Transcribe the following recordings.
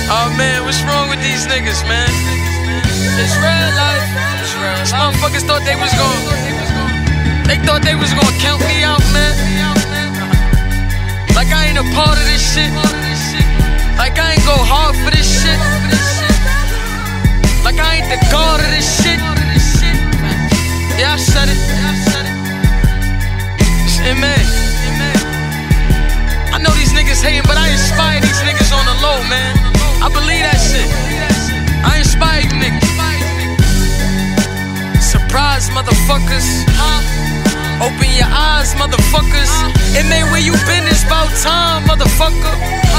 Oh man, what's wrong with these niggas, man? It's real life. These motherfuckers thought they was gonna count me out, man. Like I ain't a part of this shit. Like I ain't go hard for this shit. Like I ain't the god of this shit. Yeah, I said it. It's M.A. I know these niggas hating, but I inspire these niggas on the low, man. I believe that shit. I inspire you niggas. Surprise, motherfuckers. Open your eyes, motherfuckers. It may where you been, it's about time, motherfucker.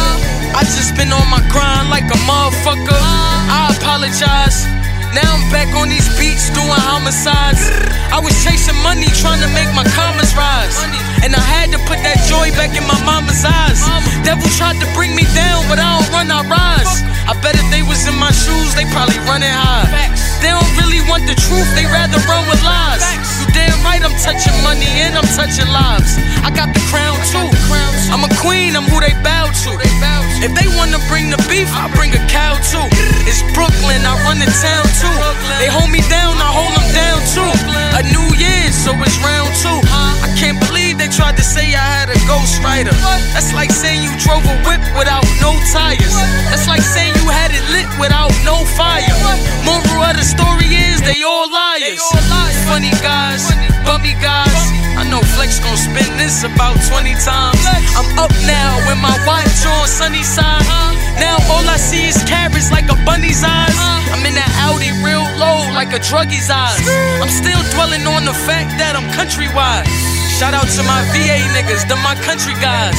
I just been on my grind like a motherfucker. I apologize. Now I'm back on these beats doing homicides. I was chasing money trying to make my commas rise, and I had to put that joy back in my mama's eyes. Devil tried to bring me down, but I don't run, I rise. I bet if they was in my shoes, they probably running high. They don't really want the truth, they rather run with lies. You damn right I'm touching money and I'm touching lives. I got the crown too. I'm a queen, I'm who they bow to. If they wanna bring the beef, I bring a cow too. It's Brooklyn, I run the town too. They hold me down, I hold them down too. A new year, so it's round two. I can't believe they tried to say I had a ghost rider. That's like saying you drove a whip without no tires. That's like saying you had it lit without no fire. Moral of the story is they all liars. Funny guys, bummy guys. I know Flex gon' spin this about 20 times. I'm up now with my watch on sunny side. Now all I see is carrots like a bunny's eyes. I'm in that Audi real low like a druggie's eyes. I'm still dwelling on the fact that I'm countrywide. Shout out to my VA niggas, them my country guys.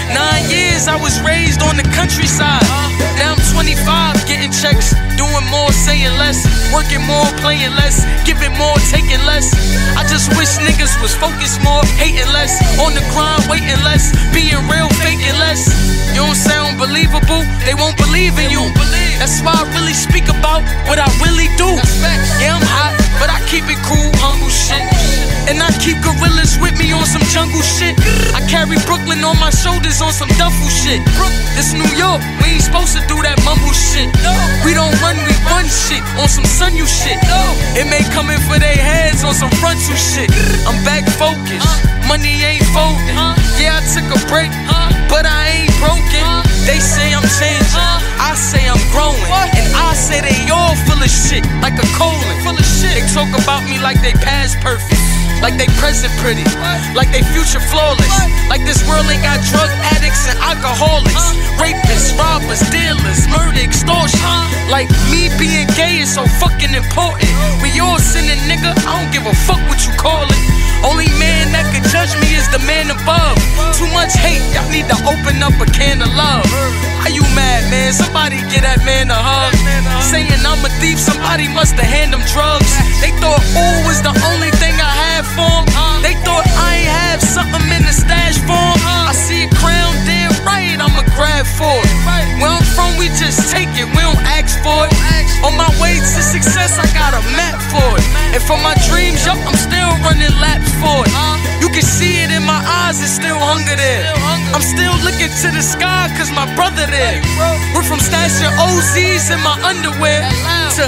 9 years I was raised on the countryside. Now I'm 25, getting checks, doing more, saying less, working more, playing less, giving more, taking less. I just wish niggas was focused more, hating less, on the grind, waiting less, being real, faking less. You don't sound believable, they won't believe in you. That's why I really speak about what I really do. Yeah, I'm hot, but I keep it cool, humble shit. And I keep gorillas with me on some jungle shit. I carry Brooklyn on my shoulders on some duffel shit. This New York, we ain't supposed to do that mumble shit. We don't run, we run shit on some sun you shit. It may come in for their heads on some frontal shit. I'm back focused, money ain't folding. Yeah, I took a break, but I ain't broken. They say I'm changing, I say I'm growing. And I say they all full of shit, like a colon. They talk about me like they past perfect, like they present pretty, like they future flawless. Like this world ain't got drug addicts and alcoholics, rapists, robbers, dealers, murder, extortion. Like me being gay is so fucking important. We all sinning, nigga, I don't give a fuck what you call it. Only man that can judge me is the man above. Too much hate, y'all need to open up a can of love. Why you mad, man? Somebody get that man a hug. Saying I'm a thief, somebody must have handed them drugs. They thought ooh was the only thing I had for 'em. They thought I ain't have something in the stash for 'em. I see a crown, damn right, I'ma grab for it. Where I'm from, we just take it, we don't ask for it. On my way to success, I got a map for it. And for my dreams, yup, I'm still running laps for it. You can see it in my eyes, it's still hunger there. I'm still looking to the sky, cause my brother there. We're from stashing OZs in my underwear to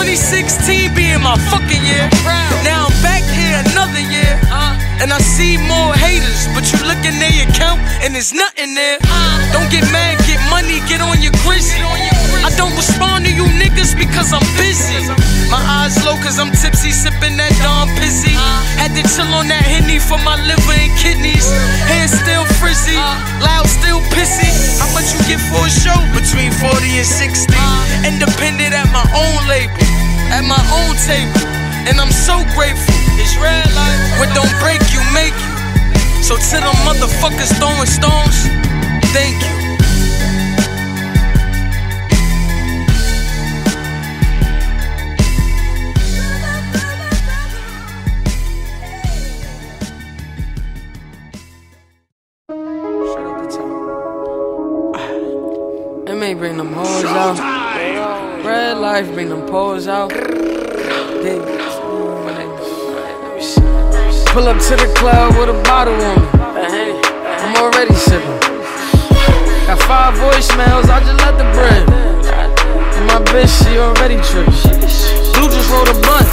2016 being my fucking year. Now I'm back here another year, and I see more haters, but you look in their account and there's nothing there. Don't get mad, get money, get on your grizzly. I don't respond to you niggas because I'm busy. My eyes low cause I'm tipsy, sipping that Dom Pizzy. Had to chill on that Henny for my liver and kidneys. Hair still frizzy, loud still pissy. How much you get for a show? Between 40 and 60. Independent at my own label, at my own table, and I'm so grateful. It's red life. What don't break you, make you. So to them motherfuckers throwing stones, thank you. It may bring them hoes out. Red life bring them poles out. Pull up to the club with a bottle on me. I'm already sipping. Got 5 voicemails, I just let the brim. wedding trip. Blue just rolled a blunt.